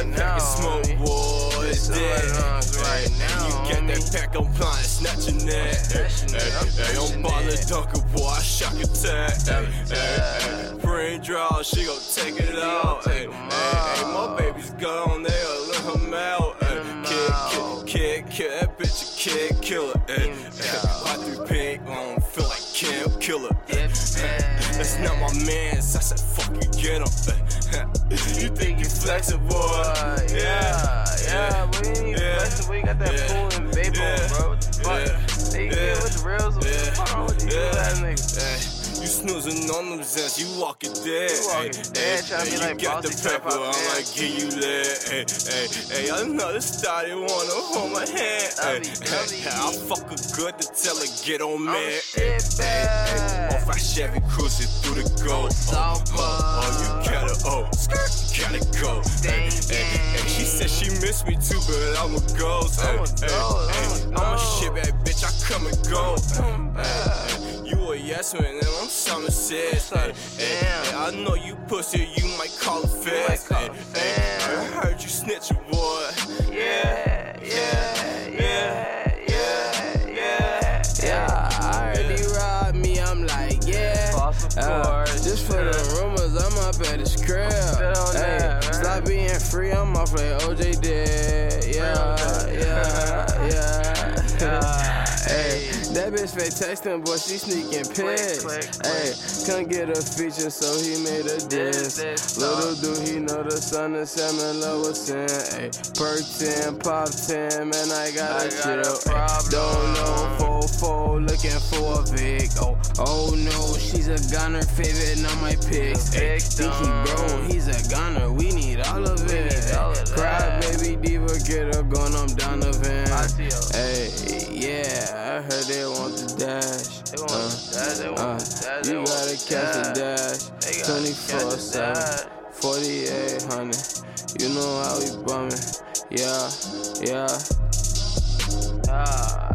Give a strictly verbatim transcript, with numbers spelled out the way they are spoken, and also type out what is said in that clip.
that pack of smoke, boy, it's dead. Right now, you get that pack, I'm blind, snatching that. Hey, I'm ballin' dunker, boy, I shock attack. Hey, brain draw, she gon' take it out. Hey, my baby's gone, they'll let him out. Kid, kid, kid, that bitch a kid killer. I do pink, I don't feel like Kim Killer. That's not my mans, I said fuck you, get him. You think you flexible, boy? Yeah, yeah, but you ain't flexible, you got that pool and vape on, bro. What the fuck? They get with the reals, what the fuck wrong with these ass niggas? You snoozing on them zens, you walking dead. You walking dead, trying to be like got the bossy type pepper, of I'm man. like, give you that. Hey, hey, hey, I know the style, they wanna hold my hand. Hey, hey, I fuck her good to tell her get on man. Oh, shit, bad. Off I Chevy cruising through the gold. Oh, oh, oh, you gotta, oh, skirt, gotta go. Hey, hey, hey, she said she missed me too, but I'm a ghost. I'm a Hey, ghost, hey, I'm a I'm a ghost. shit bad bitch, I come and go. Hey, hey, you a yes man, and I'm something serious. Hey, hey, hey, I know you pussy, you might call it fast. Hey, hey, I heard you snitching, boy. Yeah, yeah, yeah, yeah, yeah, yeah. I heard he robbed me, I'm like, yeah. Uh, just for the rumors, I'm up at his crib. Hey, stop being free, I'm off like O J did. Yeah, yeah, yeah. Hey, that bitch fake texting, boy, she sneaking pics. Hey, couldn't get a feature, so he made a diss. Little do he know the son of Salmon Love was sin. Hey, perk ten, pop ten, man, I got a chill. Don't know, four four, looking for a Vic. Oh, oh no, she's a gunner, favorite, not my picks. Hey, think he bro, he's a gunner, we need all of it. Cry, baby diva, get her going, I'm Donovan. Hey, yeah. I heard they want the dash. They want uh, the dash. They want uh, the dash. You gotta catch the dash. twenty-four seven, forty-eight hundred. You know how we bumming. Yeah, yeah. Ah.